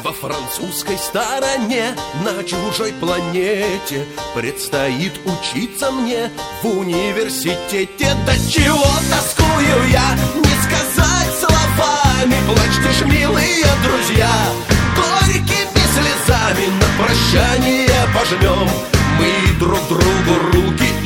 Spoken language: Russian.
Во французской стороне, на чужой планете, предстоит учиться мне в университете. До чего тоскую я, не сказать словами. Плачьте ж, милые друзья, горькими слезами. На прощание пожмем мы друг другу руки